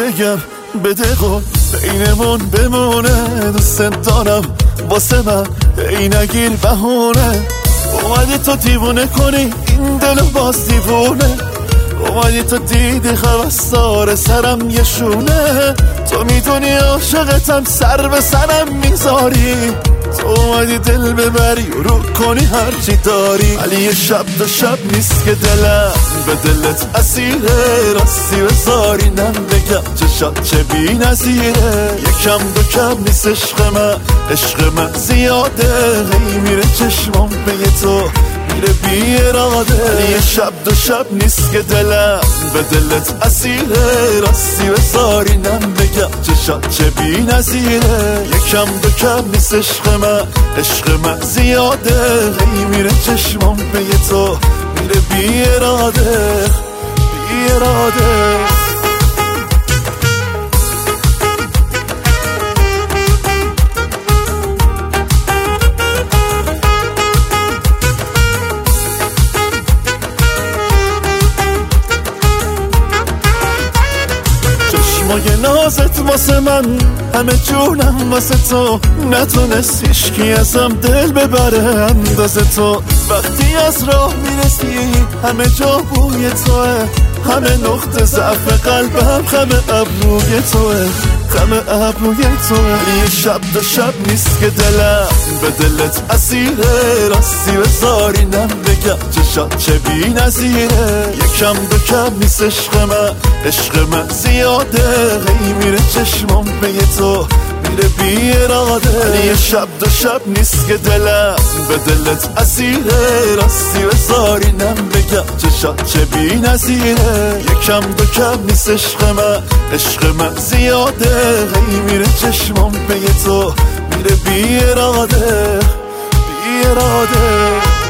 بگم بده قول بینمون بمونه، دوست دارم واسه من ای نگیر بهونه. اومدی تو دیوونه کنی این دلو باز دیوونه، اومدی تو دیدی خواستار سرم یه شونه. تو میدونی عاشقتم سر به سرم میذاری، تو اومدی دل ببری و رو کنی هرچی داری. ولی یه شب دو شب نیست که دلم به دلت اسیره، راستی بذاری نم بگم چشات چه بی نظیره. یکم دو کم نیست عشق من زیاده، هی میره چشمام به تو میره بی اراده. ولی یه شب دو شب نیست که دلم به دلت اسیره، راستی بذاری نم بگم چشات چه بی نظیره. یکم دو کم نیست عشق من زیاده، هی میره چشمام به تو میره بی اراده بی اراده. چشمای نازت واسه من همه جونم واسه تو، نتونست هیچکی ازم دل ببره اندازه تو. وقتی از راه میرسی همه جا بوی توه، همه نقطه ضعف قلبم خم ابروی توه، خم ابروی توه. یه شب دو شب نیست که دلم به دلت اسیره، راستی بذاری نم بگم چشات چه بی نظیره. یکم دو کم نیست عشق من زیاده، هی میره چشمام به تو میره بی اراده. یه شب دو شب نیست که دلم به دلت اسیره، راستی بذاری نم بگم چشات چه بی نظیره. یکم دو کم نیست عشق من زیاده، هی میره چشمام به تو میره بی اراده بی اراده.